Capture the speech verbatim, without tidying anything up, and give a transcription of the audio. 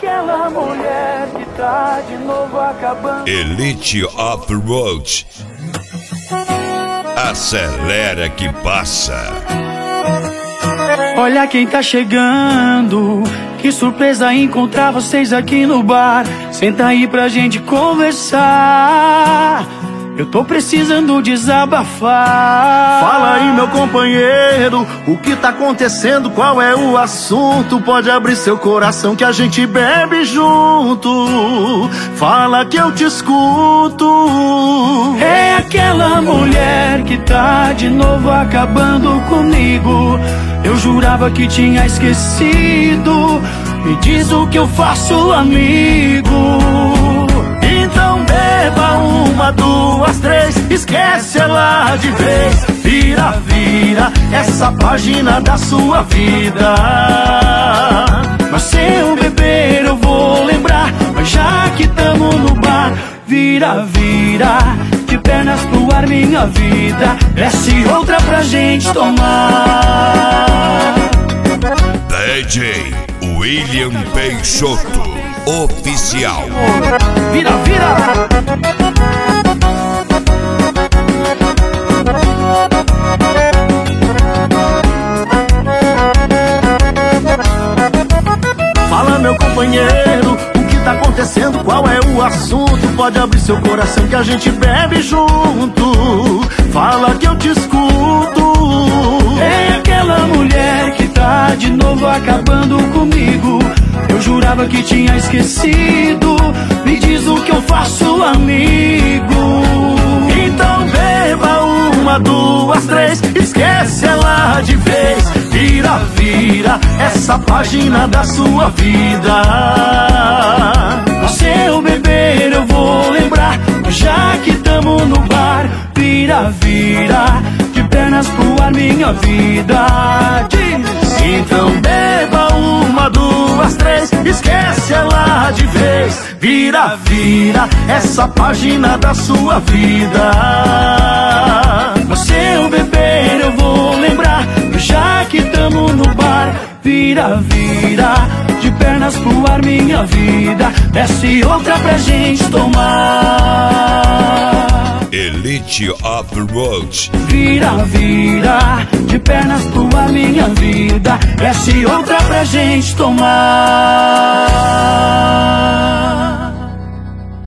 aquela mulher que tá de novo acabando. Elite Off-Road. Acelera que passa. Olha quem tá chegando. Que surpresa encontrar vocês aqui no bar. Senta aí pra gente conversar. Eu tô precisando desabafar. Fala aí, meu companheiro, o que tá acontecendo? Qual é o assunto? Pode abrir seu coração que a gente bebe junto. Fala que eu te escuto. É aquela mulher que tá de novo acabando comigo. Eu jurava que tinha esquecido. Me diz o que eu faço, amigo. Então beba uma, duas, três, esquece ela de vez. Vira, vira essa página da sua vida. Mas se eu beber eu vou lembrar. Mas já que tamo no bar, vira, vira de pernas pro ar minha vida. Desce outra pra gente tomar. D J William Peixoto Oficial. Vira, vira. Fala, meu companheiro, o que tá acontecendo? Qual é o assunto? Pode abrir seu coração que a gente bebe junto. Fala que eu te escuto. É aquela mulher que tá de novo acabando comigo. Eu jurava que tinha esquecido. Me diz o que eu faço, amigo. Então beba uma, duas, três, esquece ela de vez. Vira, vira essa página da sua vida. Se eu beber eu vou lembrar. Já que tamo no bar, vira, vira de pernas pro ar minha vida. Diz. Então beba uma, duas, três, esquece ela de vez. Vira, vira essa página da sua vida. Se eu beber eu vou lembrar. Já que tamo no bar, vira, vira de pernas pro ar minha vida. Desce outra pra gente tomar. Elite Off-Road. Vira, vira de pernas pro ar minha vida. Desce outra pra gente tomar.